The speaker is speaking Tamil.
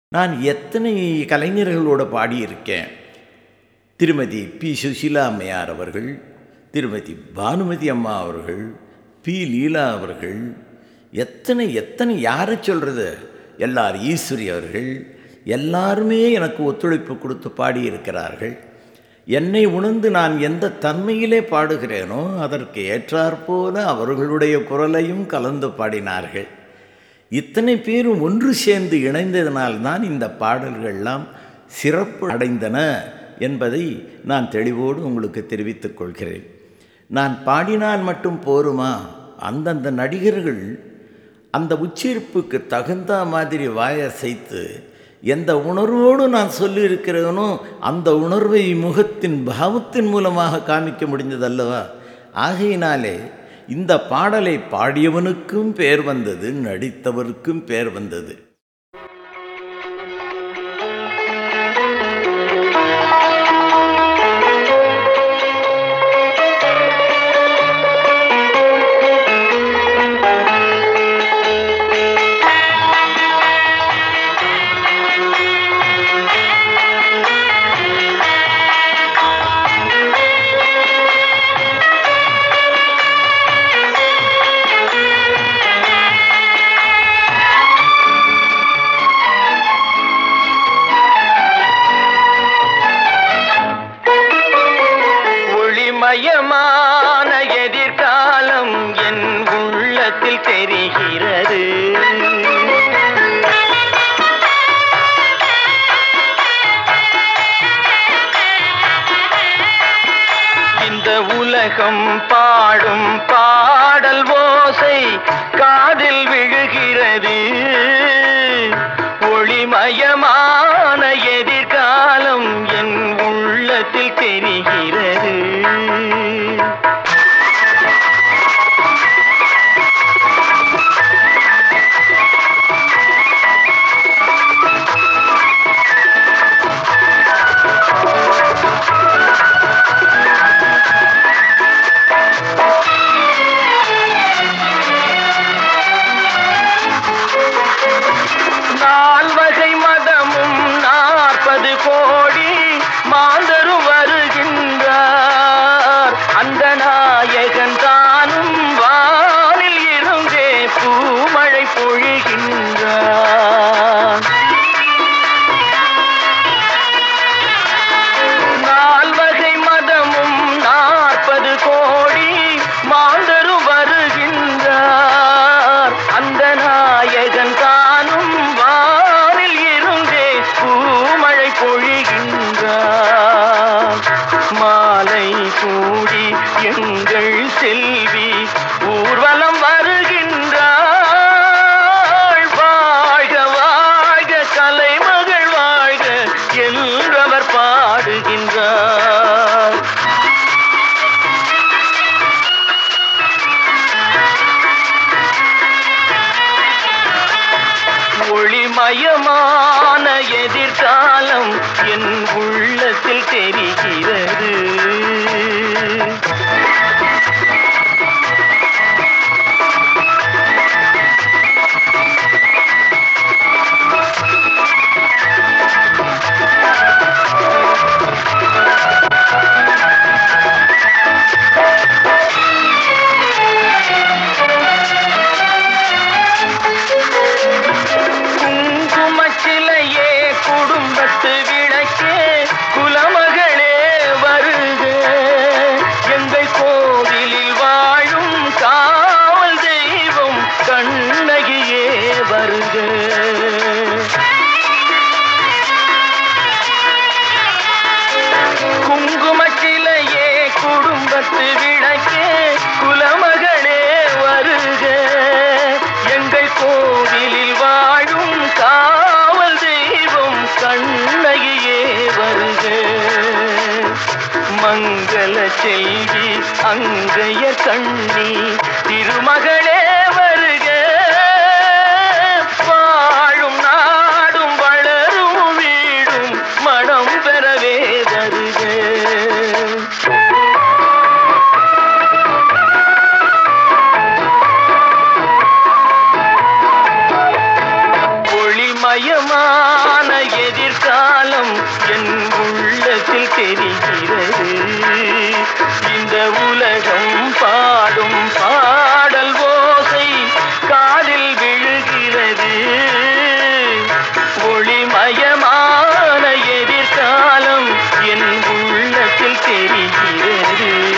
நான் எத்தனை கலைஞர்களோடு பாடியிருக்கேன். திருமதி பி. சுசீலா அம்மையார் அவர்கள், திருமதி பானுமதி அம்மா அவர்கள், பி. லீலா அவர்கள், எத்தனை யாரை சொல்கிறது, எல்லார் ஈஸ்வரி அவர்கள், எல்லாருமே எனக்கு ஒத்துழைப்பு கொடுத்து பாடியிருக்கிறார்கள். என்னை உணர்ந்து நான் எந்த தன்மையிலே பாடுகிறேனோ அதற்கு ஏற்றாற்போல அவர்களுடைய குரலையும் கலந்து பாடினார்கள். இத்தனை பேரும் ஒன்று சேர்ந்து இணைந்ததினால்தான் இந்த பாடல்கள்லாம் சிறப்பு அடைந்தன என்பதை நான் தெளிவோடு உங்களுக்கு தெரிவித்துக் கொள்கிறேன். நான் பாடினால் மட்டும் போருமா? அந்தந்த நடிகர்கள் அந்த உச்சரிப்புக்கு தகுந்த மாதிரி வாயசைத்து எந்த உணர்வோடு நான் சொல்லியிருக்கிறேனோ அந்த உணர்வை முகத்தின் பாவத்தின் மூலமாக காமிக்க முடிந்ததல்லவா? ஆகையினாலே இந்த பாடலை பாடியவனுக்கும் பேர் வந்தது, நடித்தவருக்கும் பேர் வந்தது. மயமான எதிர்காலம் என் உள்ளத்தில் தெரிகிறது. இந்த உலகம் பாடும் பாடல் ஓசை காதில் விழுகிறது. ஒளிமயமான எதிர்காலம் என் உள்ளத்தில் தெரிகிறது. நால்வகை மதமும் 40 கோடி மாந்தரும் வருகின்றார். அந்த நாயகன் தானும் வானில் இருந்தே பூமழை பொழிகின்றார். நால்வகை மதமும் 40 கோடி மாந்தரும் வருகின்றார். அந்த நாயகன் தானும் வானில் இருந்தே பூமழை பொழிகின்றார். மாலை கூடி எங்கள் செல்வி ஊர்வலம் வருகின்றாள். வாழ்க வாழ்க கலைமகள் வாழ்க என்றவர் பாடுகின்றார். ஒளிமயமான எதிர்காலம் என் உள்ளத்தில் தெரிகிறது. குங்குமச்சிலையே குடும்பத்து விளக்கே குலமகளே வருக. எங்கள் கோவிலில் வாழும் காவல் தெய்வம் கண்ணகியே வருக. குங்குமச்சிலையே குடும்பத்து விளக்கே குலமகளே வருக. எங்கள் கோவிலில் வாழும் காவல் தெய்வம் கண்ணகியே வருக. மங்கள செல்வி அங்கைய கண்ணி திருமகளே வருக. வாழும் நாடும் வளரும் வீடும் மனம் பெறவே வருக. ஒளிமயமான எதிர்காலம் என் உள்ளத்தில் தெரிகிறது. இந்த உலகம் பாடும் பாடல் ஓசை காதில் விழுகிறது. ஒளிமயமான எதிர்காலம் என் உள்ளத்தில் தெரிகிறது.